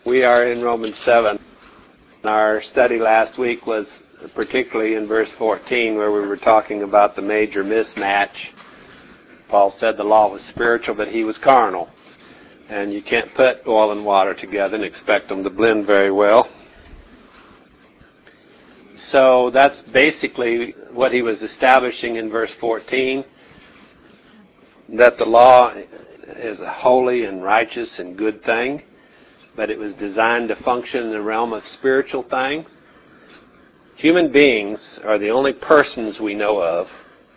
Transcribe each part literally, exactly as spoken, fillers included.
We are in Romans seven. Our study last week was particularly in verse fourteen, where we were talking about the major mismatch. Paul said the law was spiritual, but he was carnal. And you can't put oil and water together and expect them to blend very well. So that's basically what he was establishing in verse fourteen, that the law is a holy and righteous and good thing, but it was designed to function in the realm of spiritual things. Human beings are the only persons we know of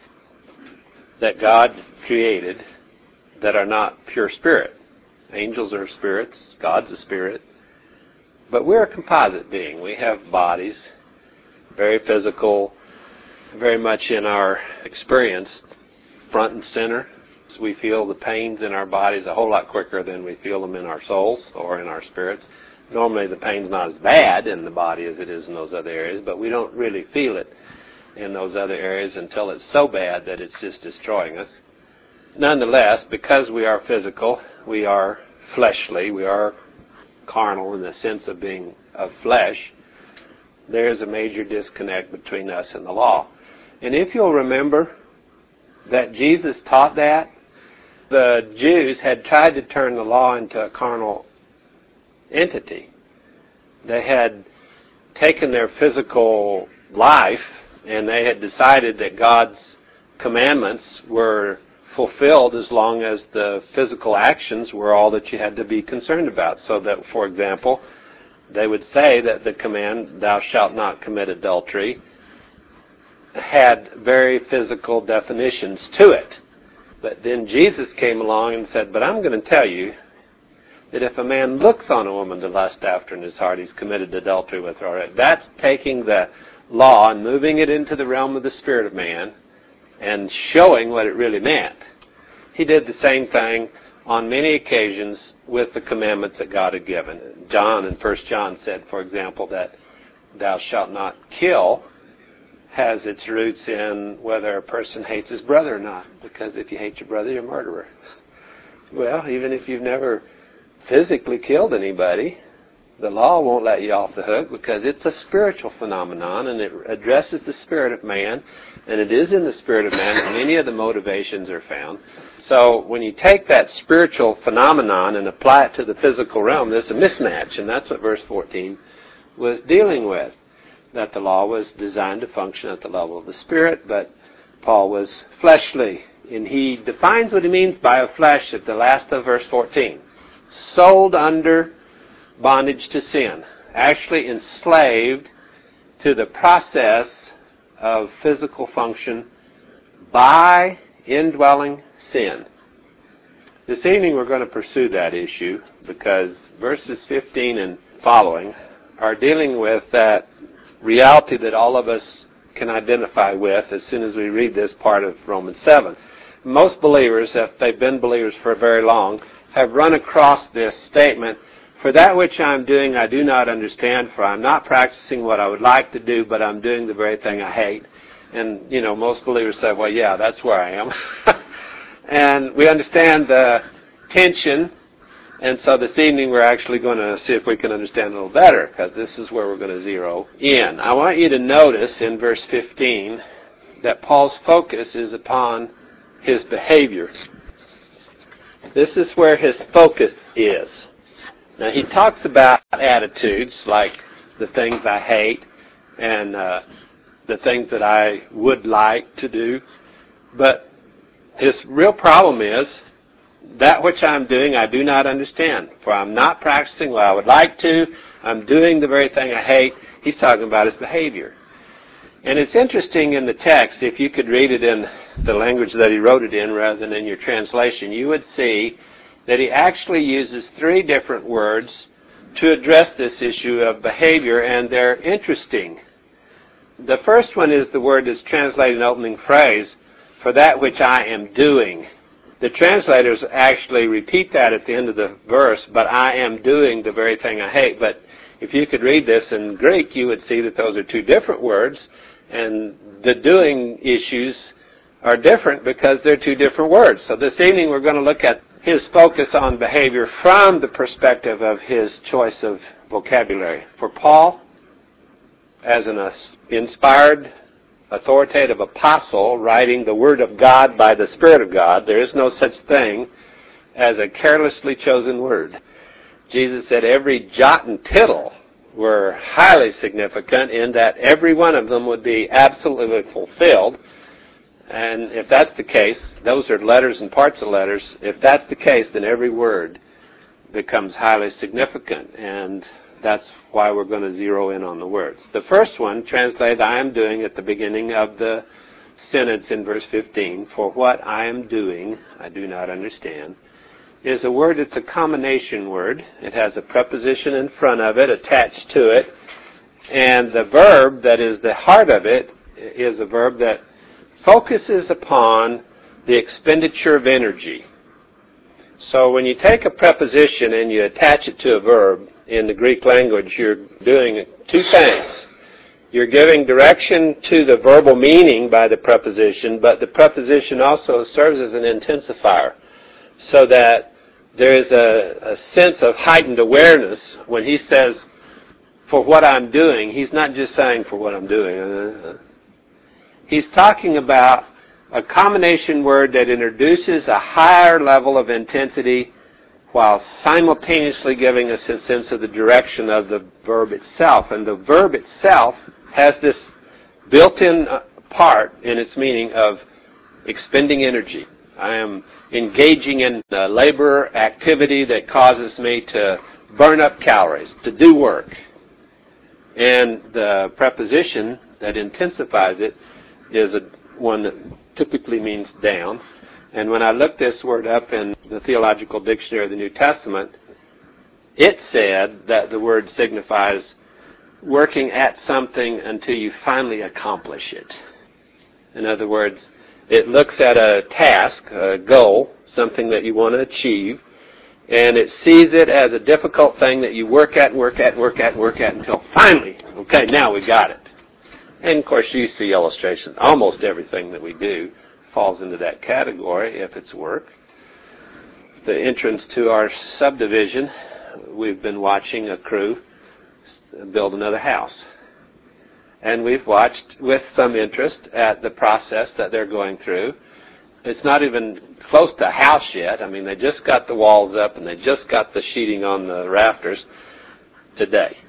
that God created that are not pure spirit. Angels are spirits, God's a spirit, but we're a composite being. We have bodies, very physical, very much in our experience, front and center. We feel the pains in our bodies a whole lot quicker than we feel them in our souls or in our spirits. Normally the pain's not as bad in the body as it is in those other areas, but we don't really feel it in those other areas until it's so bad that it's just destroying us. Nonetheless, because we are physical, we are fleshly, we are carnal in the sense of being of flesh, there is a major disconnect between us and the law. And if you'll remember that Jesus taught that, the Jews had tried to turn the law into a carnal entity. They had taken their physical life and they had decided that God's commandments were fulfilled as long as the physical actions were all that you had to be concerned about. So that, for example, they would say that the command, thou shalt not commit adultery, had very physical definitions to it. But then Jesus came along and said, but I'm going to tell you that if a man looks on a woman to lust after in his heart, he's committed adultery with her. That's taking the law and moving it into the realm of the spirit of man and showing what it really meant. He did the same thing on many occasions with the commandments that God had given. John in First John said, for example, that thou shalt not kill has its roots in whether a person hates his brother or not. Because if you hate your brother, you're a murderer. Well, even if you've never physically killed anybody, the law won't let you off the hook because it's a spiritual phenomenon and it addresses the spirit of man, and it is in the spirit of man that many of the motivations are found. So when you take that spiritual phenomenon and apply it to the physical realm, there's a mismatch, and that's what verse fourteen was dealing with. That the law was designed to function at the level of the spirit, but Paul was fleshly. And he defines what he means by a flesh at the last of verse fourteen. Sold under bondage to sin. Actually enslaved to the process of physical function by indwelling sin. This evening we're going to pursue that issue because verses fifteen and following are dealing with that reality that all of us can identify with as soon as we read this part of Romans seven. Most believers, if they've been believers for very long, have run across this statement, for that which I'm doing I do not understand, for I'm not practicing what I would like to do, but I'm doing the very thing I hate. And, you know, most believers say, well, yeah, that's where I am. And we understand the tension. And so this evening we're actually going to see if we can understand a little better, because this is where we're going to zero in. I want you to notice in verse fifteen that Paul's focus is upon his behavior. This is where his focus is. Now he talks about attitudes like the things I hate and uh, the things that I would like to do, but his real problem is that which I'm doing I do not understand, for I'm not practicing what I would like to. I'm doing the very thing I hate. He's talking about his behavior. And it's interesting in the text, if you could read it in the language that he wrote it in rather than in your translation, you would see that he actually uses three different words to address this issue of behavior, and they're interesting. The first one is the word that's translated in the opening phrase, for that which I am doing. The translators actually repeat that at the end of the verse, but I am doing the very thing I hate. But if you could read this in Greek, you would see that those are two different words, and the doing issues are different because they're two different words. So this evening we're going to look at his focus on behavior from the perspective of his choice of vocabulary. For Paul, as an inspired, authoritative apostle writing the Word of God by the Spirit of God, there is no such thing as a carelessly chosen word. Jesus said every jot and tittle were highly significant in that every one of them would be absolutely fulfilled. And if that's the case, those are letters and parts of letters. If that's the case, then every word becomes highly significant. And that's why we're going to zero in on the words. The first one, translated, I am doing at the beginning of the sentence in verse fifteen. For what I am doing, I do not understand, is a word, it's a combination word. It has a preposition in front of it, attached to it. And the verb that is the heart of it is a verb that focuses upon the expenditure of energy. So when you take a preposition and you attach it to a verb, in the Greek language, you're doing two things. You're giving direction to the verbal meaning by the preposition, but the preposition also serves as an intensifier, so that there is a, a sense of heightened awareness. When he says, for what I'm doing, he's not just saying for what I'm doing. He's talking about a combination word that introduces a higher level of intensity while simultaneously giving us a sense of the direction of the verb itself. And the verb itself has this built-in part in its meaning of expending energy. I am engaging in a labor activity that causes me to burn up calories, to do work. And the preposition that intensifies it is a, one that typically means down. And when I looked this word up in the Theological Dictionary of the New Testament, it said that the word signifies working at something until you finally accomplish it. In other words, it looks at a task, a goal, something that you want to achieve, and it sees it as a difficult thing that you work at, work at, work at, work at until finally, okay, now we got it. And of course you see illustrations. Almost everything that we do falls into that category if it's work. The entrance to our subdivision, we've been watching a crew build another house. And we've watched with some interest at the process that they're going through. It's not even close to a house yet. I mean, they just got the walls up and they just got the sheeting on the rafters today.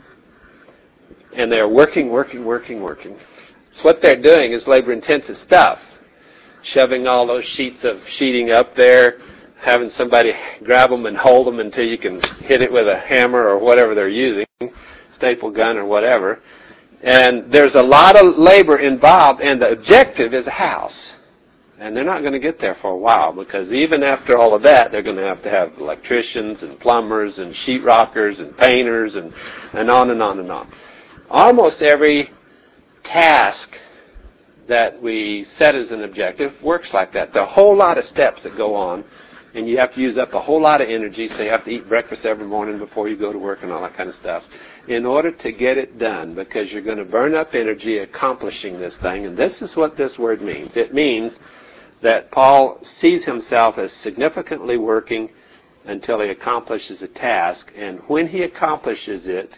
And they're working, working, working, working. So what they're doing is labor-intensive stuff. Shoving all those sheets of sheeting up there, having somebody grab them and hold them until you can hit it with a hammer or whatever they're using, staple gun or whatever. And there's a lot of labor involved, and the objective is a house. And they're not going to get there for a while, because even after all of that, they're going to have to have electricians and plumbers and sheetrockers and painters and, and on and on and on. Almost every task that we set as an objective works like that. There are a whole lot of steps that go on, and you have to use up a whole lot of energy, so you have to eat breakfast every morning before you go to work and all that kind of stuff in order to get it done, because you're going to burn up energy accomplishing this thing. And this is what this word means. It means that Paul sees himself as significantly working until he accomplishes a task, and when he accomplishes it,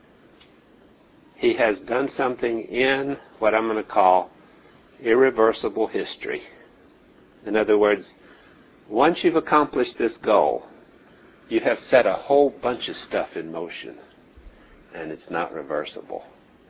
he has done something in what I'm going to call irreversible history. In other words, once you've accomplished this goal, you have set a whole bunch of stuff in motion, and it's not reversible.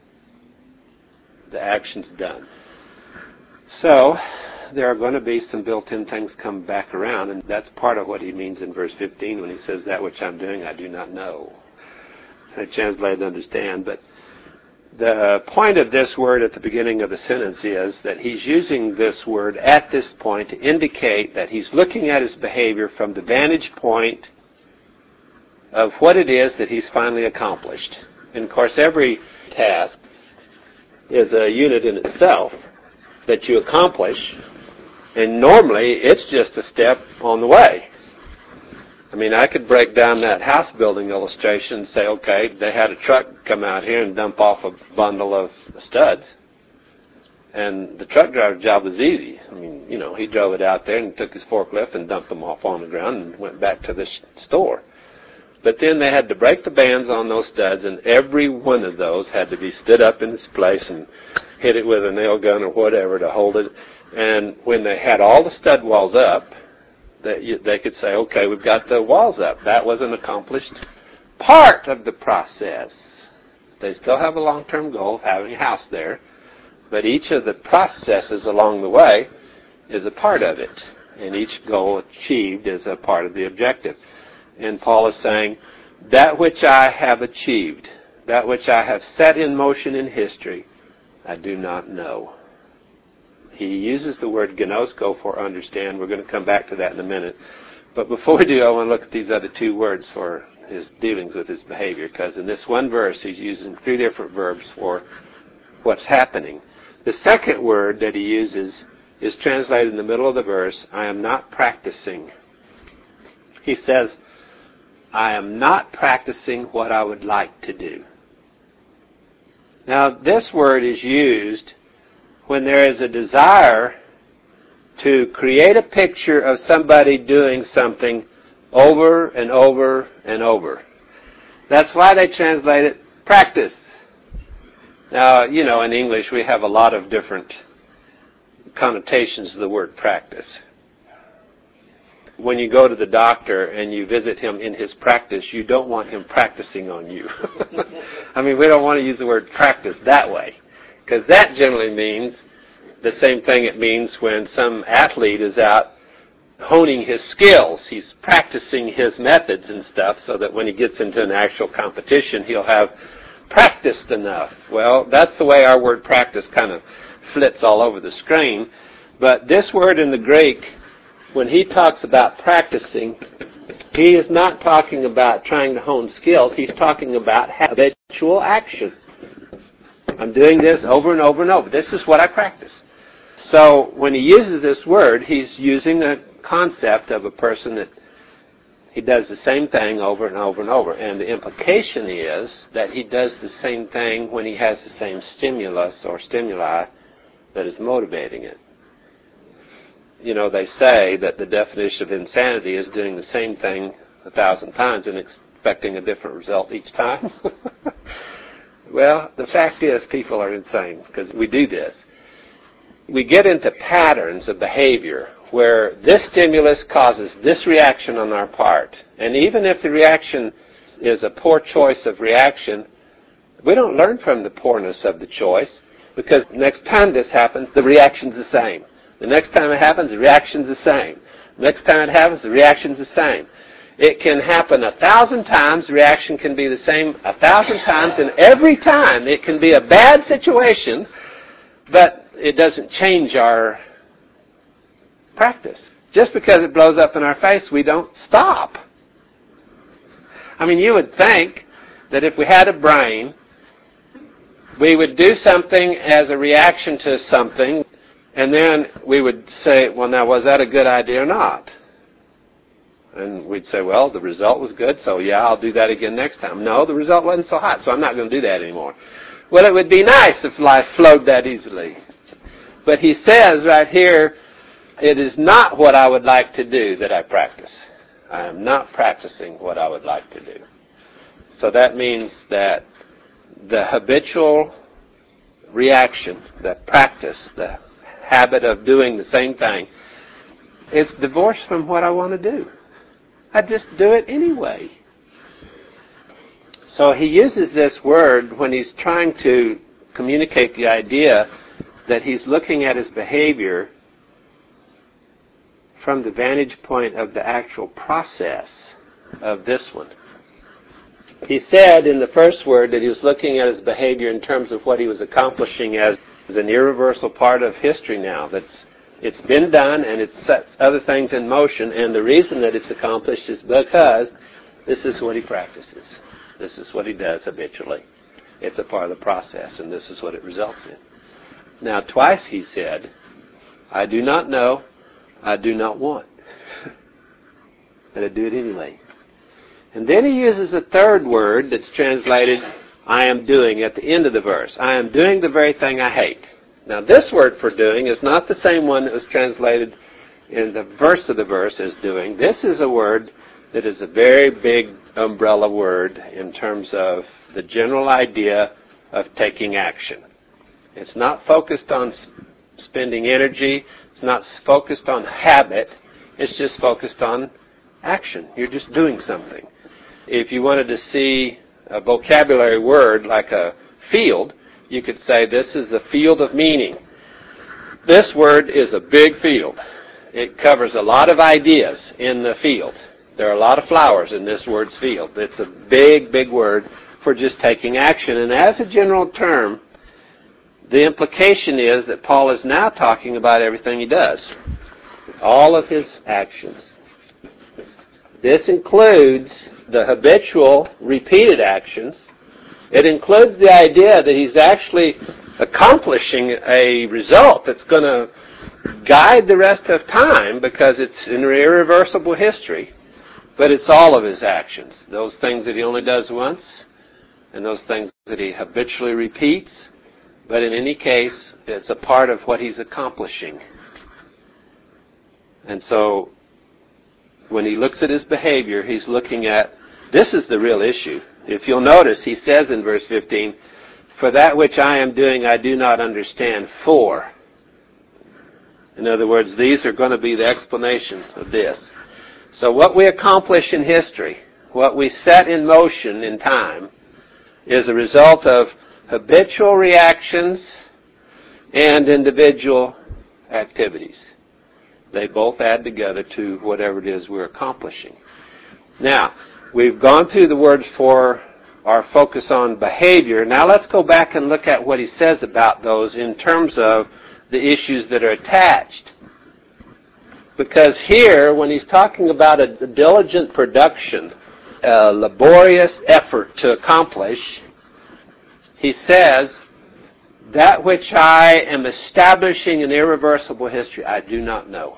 The action's done. So there are going to be some built-in things come back around, and that's part of what he means in verse fifteen when he says, that which I'm doing I do not know. I translate to understand, but the point of this word at the beginning of the sentence is that he's using this word at this point to indicate that he's looking at his behavior from the vantage point of what it is that he's finally accomplished. And of course, every task is a unit in itself that you accomplish, and normally it's just a step on the way. I mean, I could break down that house building illustration and say, okay, they had a truck come out here and dump off a bundle of studs. And the truck driver's job was easy. I mean, you know, he drove it out there and took his forklift and dumped them off on the ground and went back to the sh- store. But then they had to break the bands on those studs, and every one of those had to be stood up in its place and hit it with a nail gun or whatever to hold it. And when they had all the stud walls up, they, they could say, okay, we've got the walls up. That was an accomplished part of the process. They still have a long-term goal of having a house there, but each of the processes along the way is a part of it, and each goal achieved is a part of the objective. And Paul is saying, that which I have achieved, that which I have set in motion in history, I do not know. He uses the word gnosko for understand. We're going to come back to that in a minute. But before we do, I want to look at these other two words for his dealings with his behavior, because in this one verse, he's using three different verbs for what's happening. The second word that he uses is translated in the middle of the verse, I am not practicing. He says, I am not practicing what I would like to do. Now, this word is used when there is a desire to create a picture of somebody doing something over and over and over. That's why they translate it practice. Now, you know, in English we have a lot of different connotations of the word practice. When you go to the doctor and you visit him in his practice, you don't want him practicing on you. I mean, we don't want to use the word practice that way, because that generally means the same thing it means when some athlete is out honing his skills. He's practicing his methods and stuff so that when he gets into an actual competition, he'll have practiced enough. Well, that's the way our word practice kind of flits all over the screen. But this word in the Greek, when he talks about practicing, he is not talking about trying to hone skills. He's talking about habitual action. I'm doing this over and over and over. This is what I practice. So when he uses this word, he's using a concept of a person that he does the same thing over and over and over. And the implication is that he does the same thing when he has the same stimulus or stimuli that is motivating it. You know, they say that the definition of insanity is doing the same thing a thousand times and expecting a different result each time. Well, the fact is people are insane because we do this. We get into patterns of behavior where this stimulus causes this reaction on our part. And even if the reaction is a poor choice of reaction, we don't learn from the poorness of the choice, because next time this happens, the reaction's the same. The next time it happens, the reaction's the same. Next time it happens, the reaction's the same. It can happen a thousand times, the reaction can be the same a thousand times, and every time it can be a bad situation, but it doesn't change our practice. Just because it blows up in our face, we don't stop. I mean, you would think that if we had a brain, we would do something as a reaction to something, and then we would say, well, now, was that a good idea or not? And we'd say, well, the result was good, so yeah, I'll do that again next time. No, the result wasn't so hot, so I'm not going to do that anymore. Well, it would be nice if life flowed that easily. But he says right here, it is not what I would like to do that I practice. I am not practicing what I would like to do. So that means that the habitual reaction, the practice, the habit of doing the same thing, is divorced from what I want to do. I just do it anyway. So he uses this word when he's trying to communicate the idea that he's looking at his behavior from the vantage point of the actual process of this one. He said in the first word that he was looking at his behavior in terms of what he was accomplishing as, as an irreversible part of history now. That's It's been done, and it sets other things in motion, and the reason that it's accomplished is because this is what he practices. This is what he does habitually. It's a part of the process, and this is what it results in. Now, twice he said, I do not know, I do not want. But I do it anyway. And then he uses a third word that's translated, I am doing, at the end of the verse. I am doing the very thing I hate. Now this word for doing is not the same one that was translated in the verse of the verse as doing. This is a word that is a very big umbrella word in terms of the general idea of taking action. It's not focused on spending energy. It's not focused on habit. It's just focused on action. You're just doing something. If you wanted to see a vocabulary word like a field, you could say this is the field of meaning. This word is a big field. It covers a lot of ideas in the field. There are a lot of flowers in this word's field. It's a big, big word for just taking action. And as a general term, the implication is that Paul is now talking about everything he does, all of his actions. This includes the habitual, repeated actions. It includes the idea that he's actually accomplishing a result that's going to guide the rest of time because it's an irreversible history. But it's all of his actions. Those things that he only does once and those things that he habitually repeats. But in any case, it's a part of what he's accomplishing. And so when he looks at his behavior, he's looking at, this is the real issue. If you'll notice, he says in verse fifteen, for that which I am doing I do not understand, for. In other words, these are going to be the explanation of this. So what we accomplish in history, what we set in motion in time, is a result of habitual reactions and individual activities. They both add together to whatever it is we're accomplishing. Now, we've gone through the words for our focus on behavior. Now let's go back and look at what he says about those in terms of the issues that are attached. Because here, when he's talking about a diligent production, a laborious effort to accomplish, he says, that which I am establishing an irreversible history, I do not know.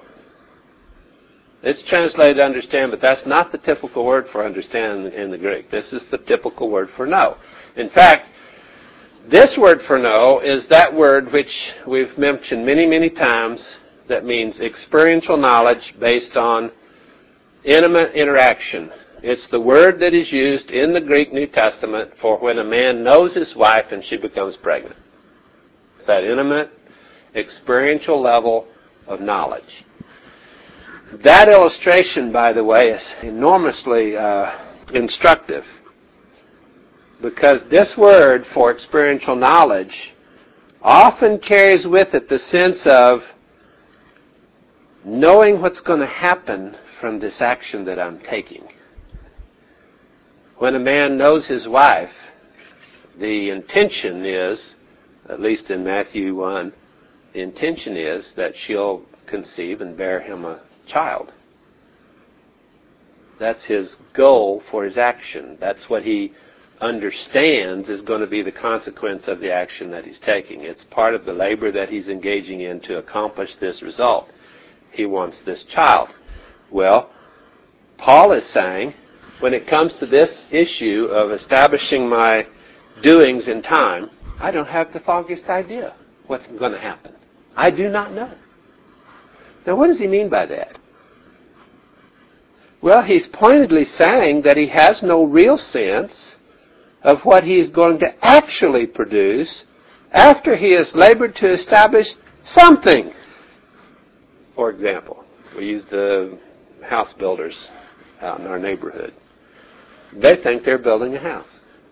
It's translated understand, but that's not the typical word for understand in the Greek. This is the typical word for know. In fact, this word for know is that word which we've mentioned many, many times that means experiential knowledge based on intimate interaction. It's the word that is used in the Greek New Testament for when a man knows his wife and she becomes pregnant. It's that intimate, experiential level of knowledge. That illustration, by the way, is enormously uh, instructive because this word for experiential knowledge often carries with it the sense of knowing what's going to happen from this action that I'm taking. When a man knows his wife, the intention is, at least in Matthew one, the intention is that she'll conceive and bear him a child. That's his goal for his action. That's what he understands is going to be the consequence of the action that he's taking. It's part of the labor that he's engaging in to accomplish this result. He wants this child. Well, Paul is saying, when it comes to this issue of establishing my doings in time, I don't have the foggiest idea what's going to happen. I do not know. Now, what does he mean by that? Well, he's pointedly saying that he has no real sense of what he is going to actually produce after he has labored to establish something. For example, we use the house builders out in our neighborhood. They think they're building a house.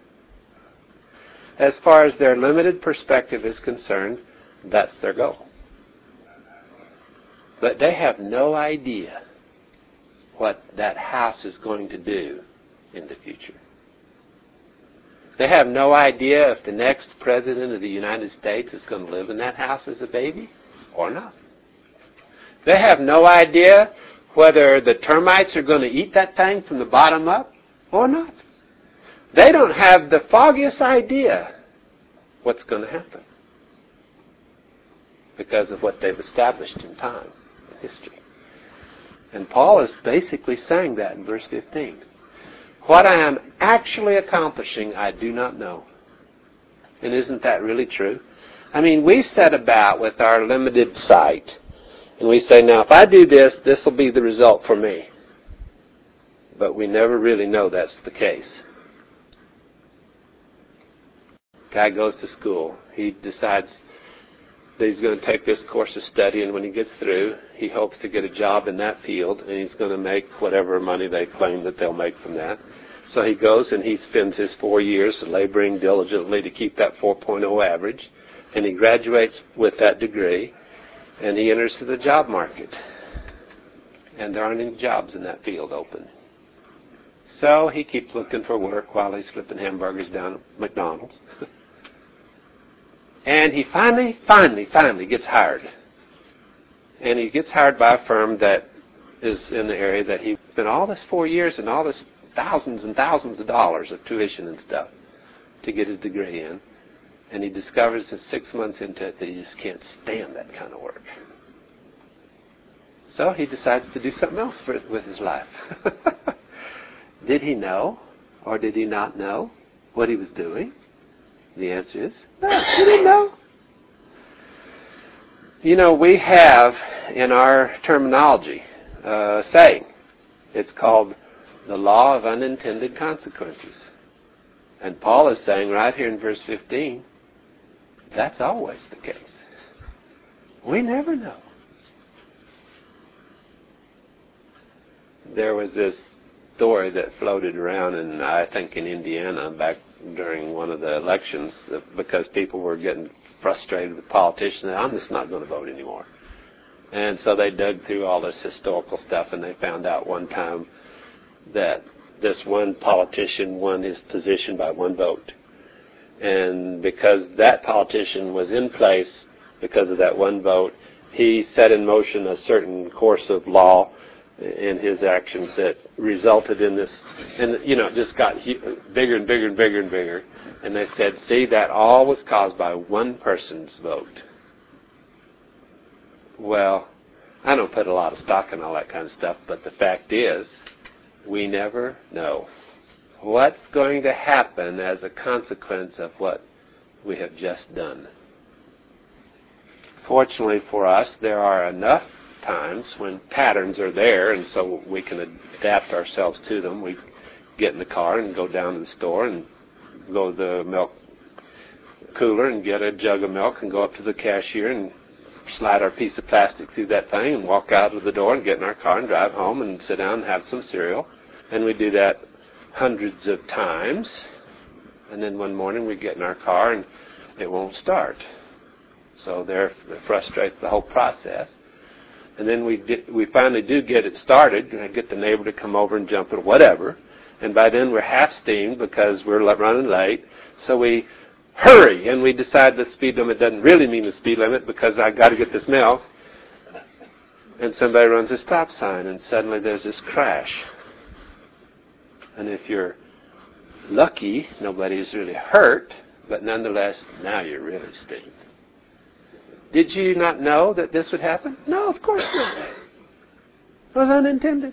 As far as their limited perspective is concerned, that's their goal. But they have no idea what that house is going to do in the future. They have no idea if the next president of the United States is going to live in that house as a baby or not. They have no idea whether the termites are going to eat that thing from the bottom up or not. They don't have the foggiest idea what's going to happen because of what they've established in time, in history. And Paul is basically saying that in verse fifteen. What I am actually accomplishing, I do not know. And isn't that really true? I mean, we set about with our limited sight, and we say, now, if I do this, this will be the result for me. But we never really know that's the case. Guy goes to school. He decides that he's going to take this course of study, and when he gets through, he hopes to get a job in that field, and he's going to make whatever money they claim that they'll make from that. So he goes and he spends his four years laboring diligently to keep that four point oh average, and he graduates with that degree, and he enters the job market. And there aren't any jobs in that field open. So he keeps looking for work while he's flipping hamburgers down at McDonald's. And he finally, finally, finally gets hired. And he gets hired by a firm that is in the area that he spent all this four years and all this thousands and thousands of dollars of tuition and stuff to get his degree in. And he discovers that six months into it that he just can't stand that kind of work. So he decides to do something else for, with his life. Did he know, or did he not know what he was doing? The answer is, no, he didn't know. You know, we have in our terminology a saying. It's called the law of unintended consequences. And Paul is saying right here in verse fifteen, that's always the case. We never know. There was this story that floated around, in, I think in Indiana, back during one of the elections, because people were getting frustrated with politicians. I'm just not going to vote anymore. And so they dug through all this historical stuff, and they found out one time that this one politician won his position by one vote. And because that politician was in place because of that one vote, he set in motion a certain course of law in his actions that resulted in this, and you know, it just got bigger and bigger and bigger and bigger. And they said, see, that all was caused by one person's vote. Well, I don't put a lot of stock in all that kind of stuff, but the fact is, we never know what's going to happen as a consequence of what we have just done. Fortunately for us, there are enough times when patterns are there, and so we can adapt ourselves to them. We get in the car and go down to the store and go to the milk cooler and get a jug of milk and go up to the cashier and slide our piece of plastic through that thing and walk out of the door and get in our car and drive home and sit down and have some cereal. And we do that hundreds of times. And then one morning we get in our car and it won't start. So there it frustrates the whole process. And then we di- we finally do get it started, and I get the neighbor to come over and jump it or whatever. And by then we're half steamed because we're running late. So we hurry, and we decide the speed limit doesn't really mean the speed limit because I got to get this milk. And somebody runs a stop sign, and suddenly there's this crash. And if you're lucky, nobody's really hurt, but nonetheless, now you're really steamed. Did you not know that this would happen? No, of course not. It was unintended.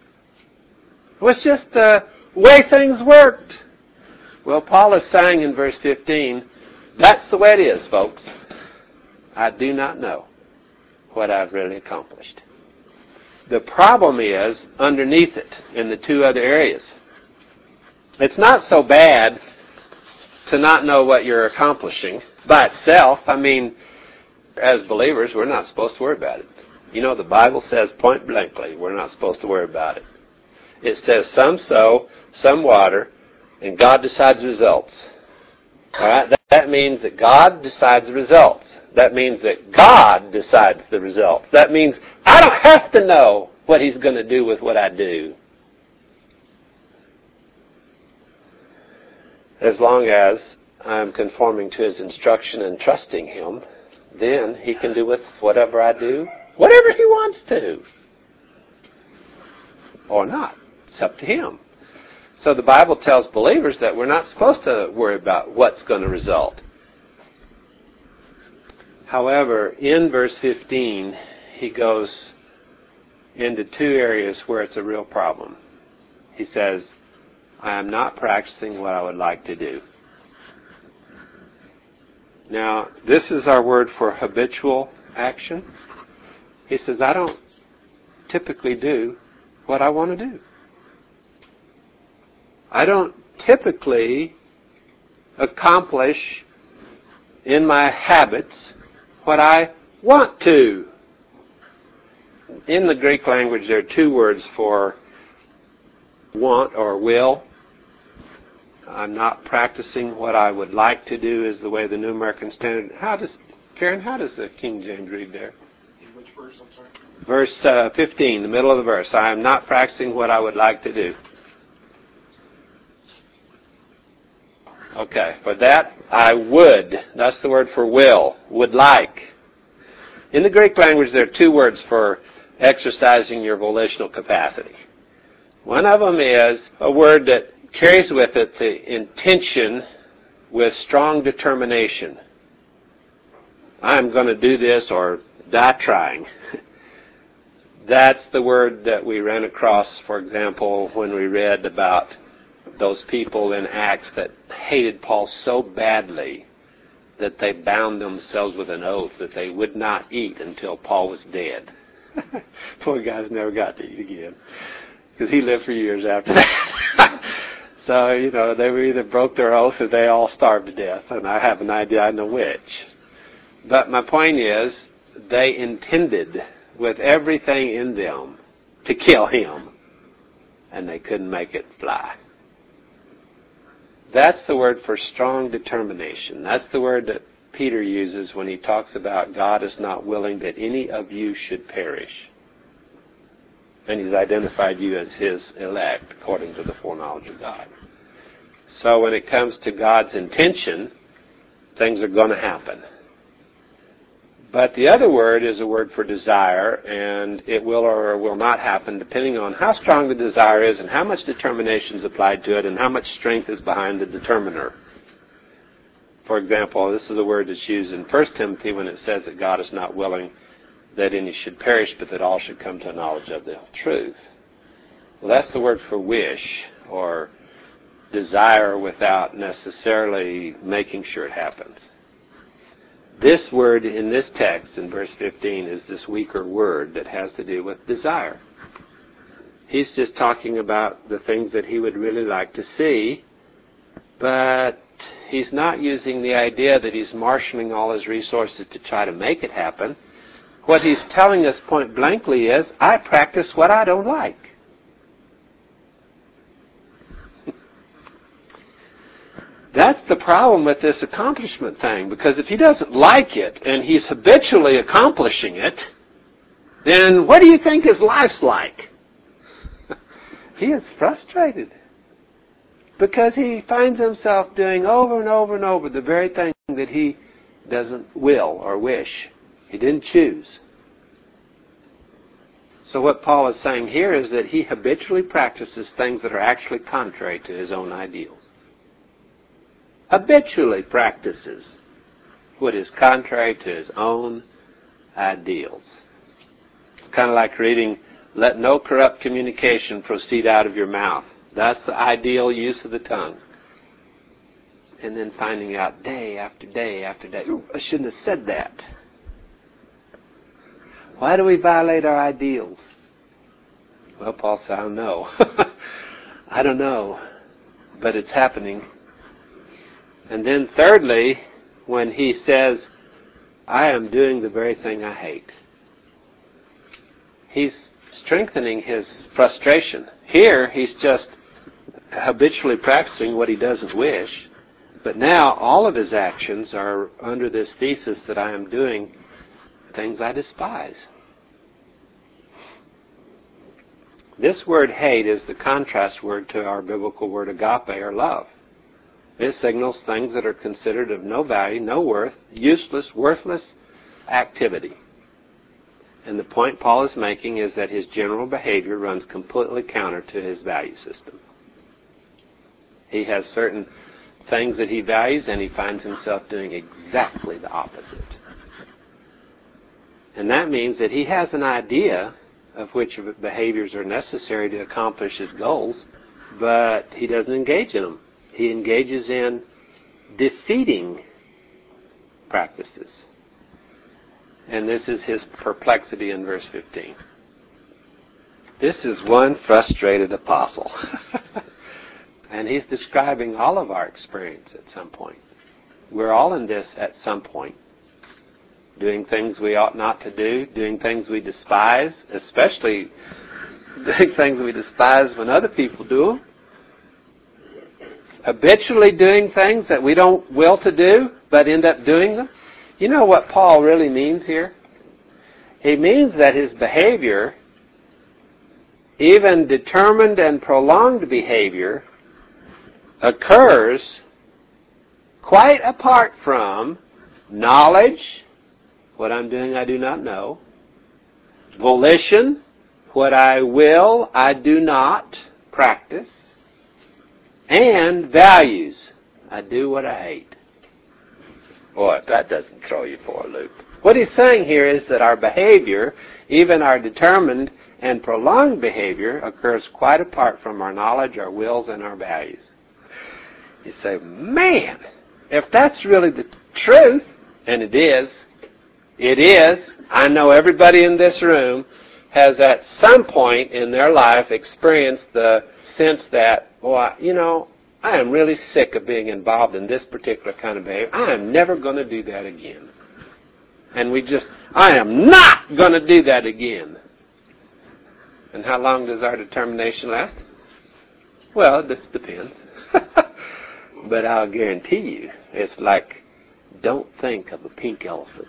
It was just the way things worked. Well, Paul is saying in verse fifteen, that's the way it is, folks. I do not know what I've really accomplished. The problem is underneath it in the two other areas. It's not so bad to not know what you're accomplishing by itself. I mean, as believers, we're not supposed to worry about it. You know, the Bible says point blankly, we're not supposed to worry about it. It says some sow, some water, and God decides the results. All right? That, that means that God decides the results. That means that God decides the results. That means I don't have to know what He's going to do with what I do. As long as I'm conforming to His instruction and trusting Him, then He can do with whatever I do, whatever He wants to. Or not. It's up to Him. So the Bible tells believers that we're not supposed to worry about what's going to result. However, in verse fifteen, he goes into two areas where it's a real problem. He says, I am not practicing what I would like to do. Now, this is our word for habitual action. He says, I don't typically do what I want to do. I don't typically accomplish in my habits what I want to. In the Greek language, there are two words for want or will. I'm not practicing what I would like to do is the way the New American Standard. How does, Karen, how does the King James read there? In which verse, I'm sorry? Verse uh, fifteen, the middle of the verse. I am not practicing what I would like to do. Okay, for that, I would. That's the word for will, would like. In the Greek language, there are two words for exercising your volitional capacity. One of them is a word that carries with it the intention with strong determination. I'm going to do this or die trying. That's the word that we ran across, for example, when we read about those people in Acts that hated Paul so badly that they bound themselves with an oath that they would not eat until Paul was dead. Poor guys never got to eat again because he lived for years after that. So, you know, they were either broke their oath or they all starved to death, and I have an idea I know which. But my point is, they intended with everything in them to kill him, and they couldn't make it fly. That's the word for strong determination. That's the word that Peter uses when he talks about God is not willing that any of you should perish. And he's identified you as his elect according to the foreknowledge of God. So when it comes to God's intention, things are going to happen. But the other word is a word for desire, and it will or will not happen depending on how strong the desire is and how much determination is applied to it and how much strength is behind the determiner. For example, this is the word that's used in First Timothy when it says that God is not willing that any should perish, but that all should come to a knowledge of the truth. Well, that's the word for wish or desire without necessarily making sure it happens. This word in this text, in verse fifteen, is this weaker word that has to do with desire. He's just talking about the things that he would really like to see, but he's not using the idea that he's marshaling all his resources to try to make it happen. What he's telling us point blankly is, I practice what I don't like. That's the problem with this accomplishment thing, because if he doesn't like it and he's habitually accomplishing it, then what do you think his life's like? He is frustrated because he finds himself doing over and over and over the very thing that he doesn't will or wish. He didn't choose. So what Paul is saying here is that he habitually practices things that are actually contrary to his own ideals. Habitually practices what is contrary to his own ideals. It's kind of like reading, let no corrupt communication proceed out of your mouth. That's the ideal use of the tongue. And then finding out day after day after day, ooh, I shouldn't have said that. Why do we violate our ideals? Well, Paul said, I don't know. I don't know. But it's happening. And then thirdly, when he says, I am doing the very thing I hate, he's strengthening his frustration. Here, he's just habitually practicing what he doesn't wish. But now, all of his actions are under this thesis that I am doing things I despise. This word hate is the contrast word to our biblical word agape, or love. It signals things that are considered of no value, no worth, useless, worthless activity. And the point Paul is making is that his general behavior runs completely counter to his value system. He has certain things that he values, and he finds himself doing exactly the opposite. And that means that he has an idea of which behaviors are necessary to accomplish his goals, but he doesn't engage in them. He engages in defeating practices. And this is his perplexity in verse fifteen. This is one frustrated apostle. And he's describing all of our experience at some point. We're all in this at some point. Doing things we ought not to do, doing things we despise, especially doing things we despise when other people do them. Habitually doing things that we don't will to do, but end up doing them. You know what Paul really means here? He means that his behavior, even determined and prolonged behavior, occurs quite apart from knowledge, what I'm doing I do not know, volition, what I will I do not practice, and values, I do what I hate. Boy, if that doesn't throw you for a loop. What he's saying here is that our behavior, even our determined and prolonged behavior, occurs quite apart from our knowledge, our wills, and our values. You say, man, if that's really the truth, and it is, it is, I know everybody in this room has at some point in their life experienced the sense that, boy, you know, I am really sick of being involved in this particular kind of behavior. I am never going to do that again. And we just, I am not going to do that again. And how long does our determination last? Well, this depends. But I'll guarantee you, it's like, don't think of a pink elephant.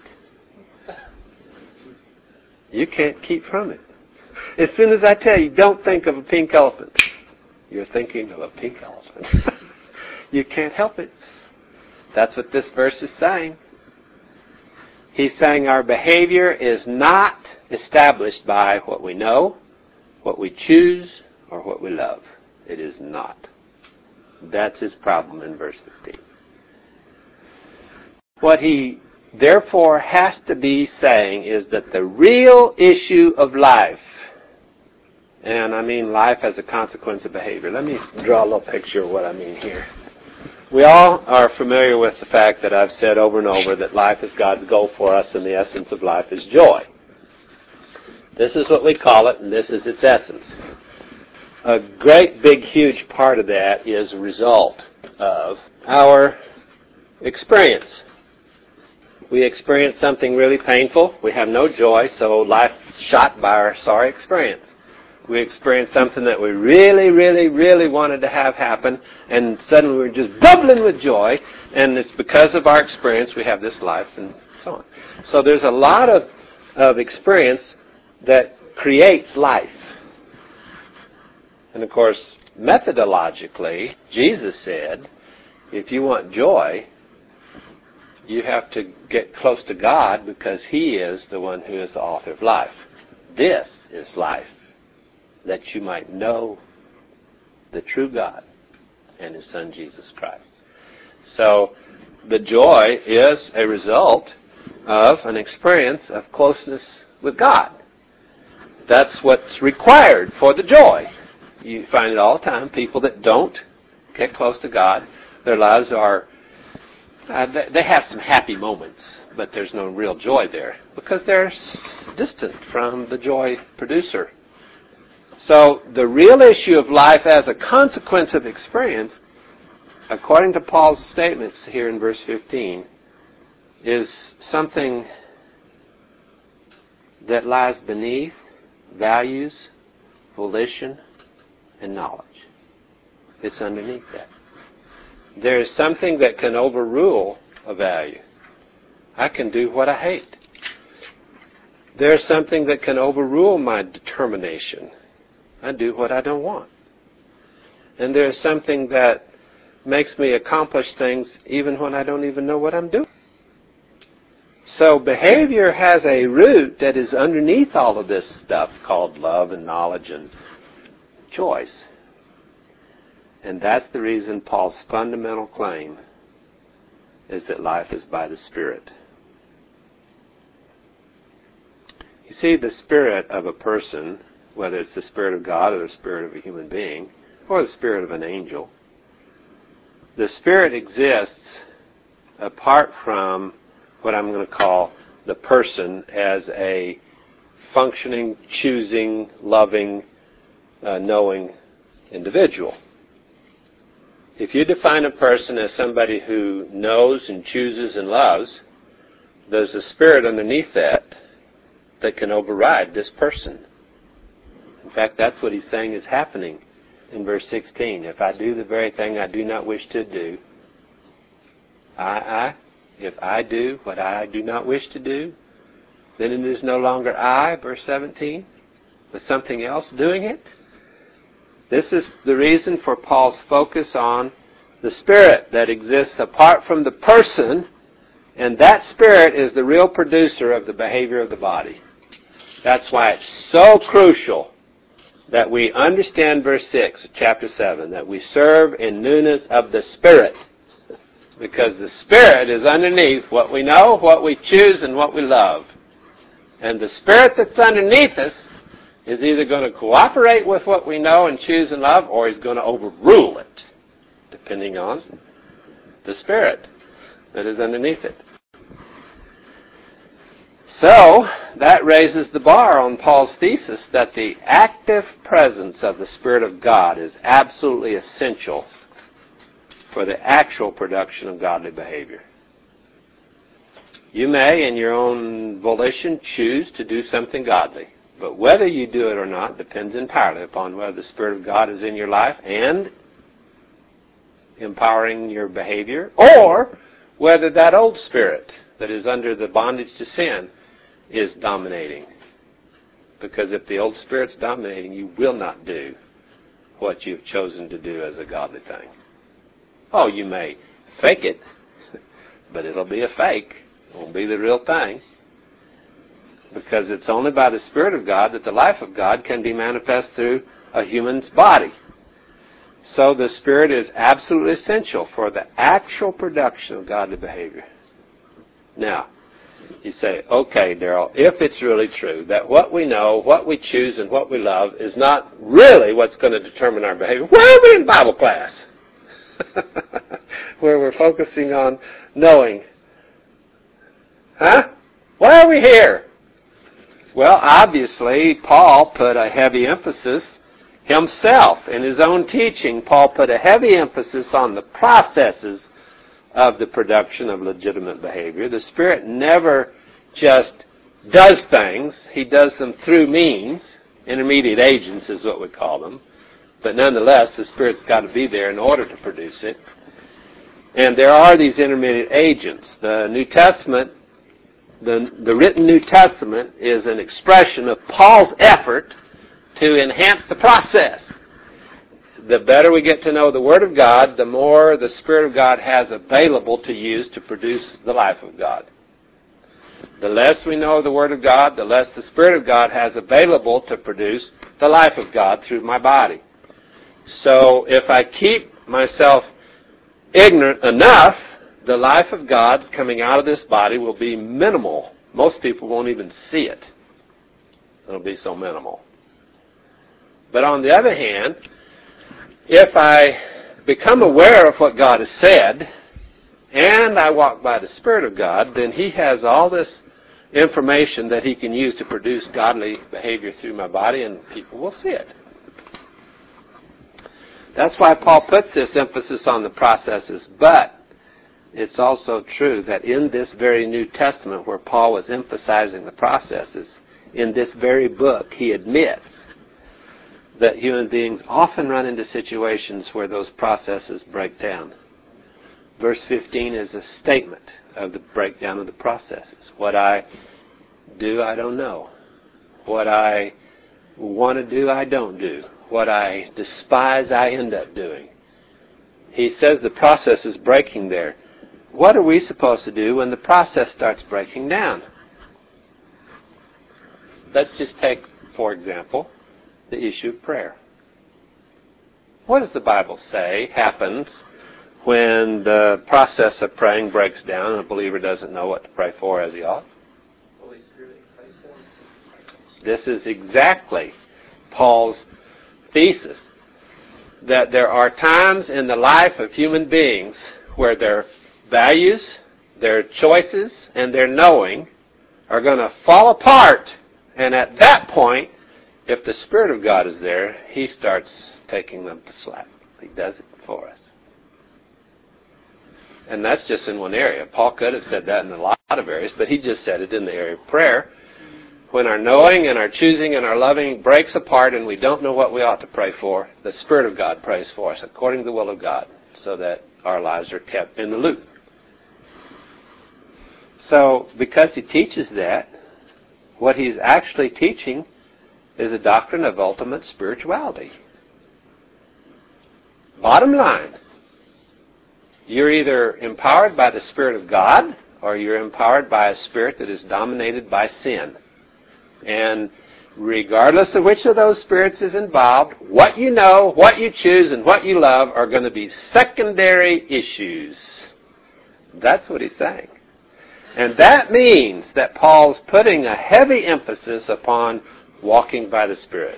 You can't keep from it. As soon as I tell you, don't think of a pink elephant, you're thinking of a pink elephant. You can't help it. That's what this verse is saying. He's saying our behavior is not established by what we know, what we choose, or what we love. It is not. That's his problem in verse fifteen. What he therefore has to be saying is that the real issue of life, and I mean life as a consequence of behavior. Let me draw a little picture of what I mean here. We all are familiar with the fact that I've said over and over that life is God's goal for us, and the essence of life is joy. This is what we call it, and this is its essence. A great, big, huge part of that is a result of our experience. We experience something really painful. We have no joy, so life's shot by our sorry experience. We experience something that we really, really, really wanted to have happen, and suddenly we're just bubbling with joy, and it's because of our experience we have this life, and so on. So there's a lot of, of experience that creates life. And of course, methodologically, Jesus said, if you want joy, you have to get close to God because He is the one who is the author of life. This is life, that you might know the true God and His Son, Jesus Christ. So, the joy is a result of an experience of closeness with God. That's what's required for the joy. You find it all the time. People that don't get close to God, their lives are, uh, they have some happy moments, but there's no real joy there because they're distant from the joy producer. So the real issue of life as a consequence of experience, according to Paul's statements here in verse fifteen, is something that lies beneath values, volition, and knowledge. It's underneath that. There is something that can overrule a value. I can do what I hate. There's something that can overrule my determination. I do what I don't want. And there's something that makes me accomplish things even when I don't even know what I'm doing. So behavior has a root that is underneath all of this stuff called love and knowledge and choice. And that's the reason Paul's fundamental claim is that life is by the Spirit. You see, the spirit of a person, whether it's the Spirit of God or the spirit of a human being, or the spirit of an angel, the Spirit exists apart from what I'm going to call the person as a functioning, choosing, loving, uh, knowing individual. If you define a person as somebody who knows and chooses and loves, there's a spirit underneath that that can override this person. In fact, that's what he's saying is happening in verse sixteen. If I do the very thing I do not wish to do, I, I, if I do what I do not wish to do, then it is no longer I, verse seventeen, but something else doing it. This is the reason for Paul's focus on the spirit that exists apart from the person, and that spirit is the real producer of the behavior of the body. That's why it's so crucial that we understand verse six of chapter seven, that we serve in newness of the Spirit. Because the Spirit is underneath what we know, what we choose, and what we love. And the Spirit that's underneath us is either going to cooperate with what we know and choose and love, or he's going to overrule it, depending on the Spirit that is underneath it. So, that raises the bar on Paul's thesis that the active presence of the Spirit of God is absolutely essential for the actual production of godly behavior. You may, in your own volition, choose to do something godly, but whether you do it or not depends entirely upon whether the Spirit of God is in your life and empowering your behavior, or whether that old spirit that is under the bondage to sin is dominating. Because if the old spirit's dominating, you will not do what you've chosen to do as a godly thing. Oh, you may fake it, but it'll be a fake. It won't be the real thing. Because it's only by the Spirit of God that the life of God can be manifest through a human's body. So the Spirit is absolutely essential for the actual production of godly behavior. Now, you say, okay, Darrell, if it's really true that what we know, what we choose, and what we love is not really what's going to determine our behavior, why are we in Bible class? Where we're focusing on knowing. Huh? Why are we here? Well, obviously, Paul put a heavy emphasis himself. In his own teaching, Paul put a heavy emphasis on the processes of the production of legitimate behavior. The Spirit never just does things. He does them through means. Intermediate agents is what we call them. But nonetheless, the Spirit's got to be there in order to produce it. And there are these intermediate agents. The New Testament, the, the written New Testament is an expression of Paul's effort to enhance the process. The better we get to know the Word of God, the more the Spirit of God has available to use to produce the life of God. The less we know the Word of God, the less the Spirit of God has available to produce the life of God through my body. So if I keep myself ignorant enough, the life of God coming out of this body will be minimal. Most people won't even see it. It'll be so minimal. But on the other hand, if I become aware of what God has said, and I walk by the Spirit of God, then He has all this information that He can use to produce godly behavior through my body, and people will see it. That's why Paul puts this emphasis on the processes, but it's also true that in this very New Testament where Paul was emphasizing the processes, in this very book he admits that human beings often run into situations where those processes break down. Verse fifteen is a statement of the breakdown of the processes. What I do, I don't know. What I want to do, I don't do. What I despise, I end up doing. He says the process is breaking there. What are we supposed to do when the process starts breaking down? Let's just take, for example, the issue of prayer. What does the Bible say happens when the process of praying breaks down and a believer doesn't know what to pray for as he ought? Holy Spirit prays for him. This is exactly Paul's thesis, that there are times in the life of human beings where their values, their choices and their knowing are going to fall apart. And at that point, if the Spirit of God is there, He starts taking them to slack. He does it for us. And that's just in one area. Paul could have said that in a lot of areas, but he just said it in the area of prayer. When our knowing and our choosing and our loving breaks apart and we don't know what we ought to pray for, the Spirit of God prays for us according to the will of God, so that our lives are kept in the loop. So, because he teaches that, what he's actually teaching is a doctrine of ultimate spirituality. Bottom line, you're either empowered by the Spirit of God, or you're empowered by a spirit that is dominated by sin. And regardless of which of those spirits is involved, what you know, what you choose, and what you love are going to be secondary issues. That's what he's saying. And that means that Paul's putting a heavy emphasis upon walking by the Spirit,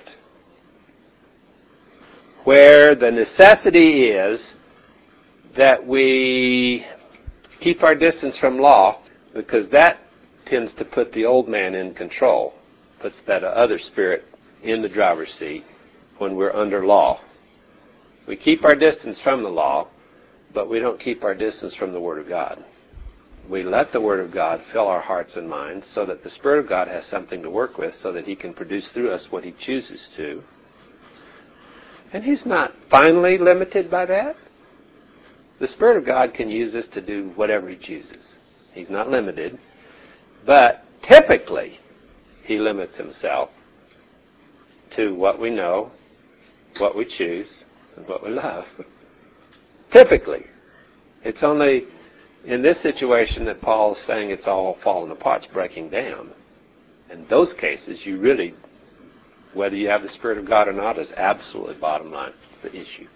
where the necessity is that we keep our distance from law, because that tends to put the old man in control, puts that other spirit in the driver's seat when we're under law. We keep our distance from the law, but we don't keep our distance from the Word of God. We let the Word of God fill our hearts and minds so that the Spirit of God has something to work with, so that He can produce through us what He chooses to. And He's not finally limited by that. The Spirit of God can use us to do whatever He chooses. He's not limited. But typically, He limits Himself to what we know, what we choose, and what we love. Typically. It's only in this situation that Paul's saying it's all falling apart, it's breaking down. In those cases, you really, whether you have the Spirit of God or not, is absolutely bottom line, the issue.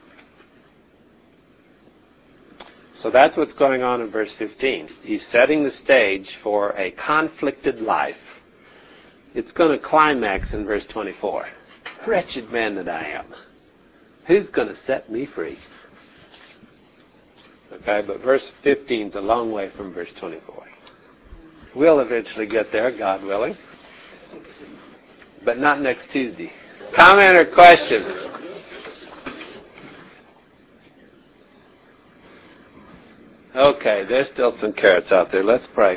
So that's what's going on in verse fifteen. He's setting the stage for a conflicted life. It's going to climax in verse twenty-four. Wretched man that I am, who's going to set me free? Okay, but verse fifteen is a long way from verse twenty-four. We'll eventually get there, God willing. But not next Tuesday. Comment or question? Okay, there's still some carrots out there. Let's pray.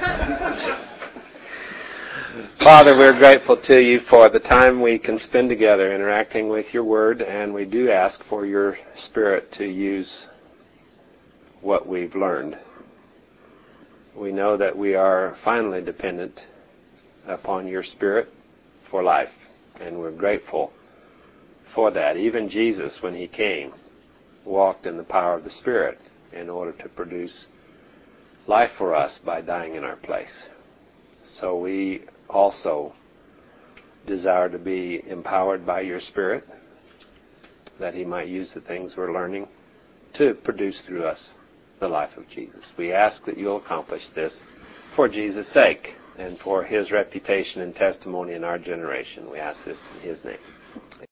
Father, we're grateful to you for the time we can spend together interacting with your word, and we do ask for your Spirit to use what we've learned. We know that we are finally dependent upon your Spirit for life, and we're grateful for that. Even Jesus, when he came, walked in the power of the Spirit in order to produce life for us by dying in our place. So we also desire to be empowered by your Spirit, that he might use the things we're learning to produce through us the life of Jesus. We ask that you'll accomplish this for Jesus' sake and for his reputation and testimony in our generation. We ask this in his name.